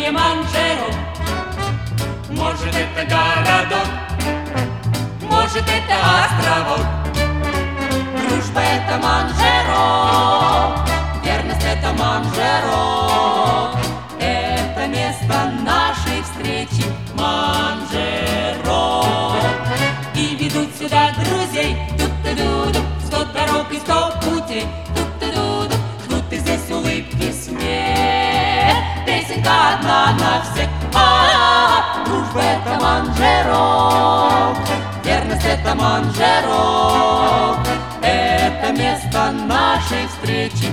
название Манжеро. Может, это городок, может, это островок. Дружба — это Манжеро, верность — это Манжеро. Это место нашей встречи Манжеро. И ведут сюда друзей, тут-ту-ду-ду, 100 дорог и 100 путей, тут-ту-ду-ду. Ждут и здесь улыбки, смех, песенка одна на всех. Дружба — это Манжеро, верность — это Манжеро. Это место нашей встречи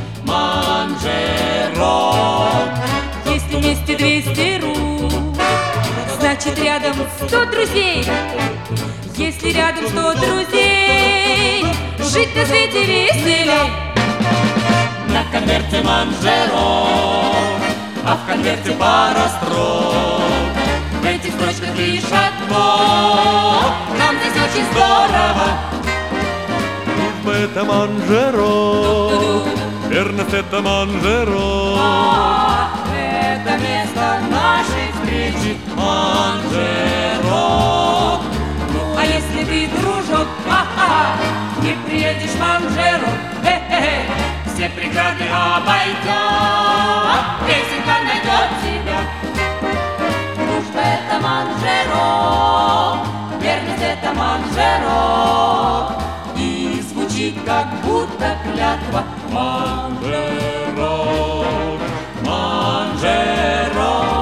Манжеро. Если вместе 200 рук, значит рядом 100 друзей. Если рядом 100 друзей, жить на свете веселей. На конверте Манжеро, а в конверте пара строк. В этих строчках лишь одно: нам здесь очень здорово. Дружба — это Манжеро, верность — это Манжеро. Это место нашей встречи Манжеро. Ну, а если ты, дружок, не приедешь в Манжеро, все преграды обойдет, песенка найдет тебя. Дружба — это Манжеро, верность — это Манжеро. И звучит, как будто клятва Манжеро, Манжеро.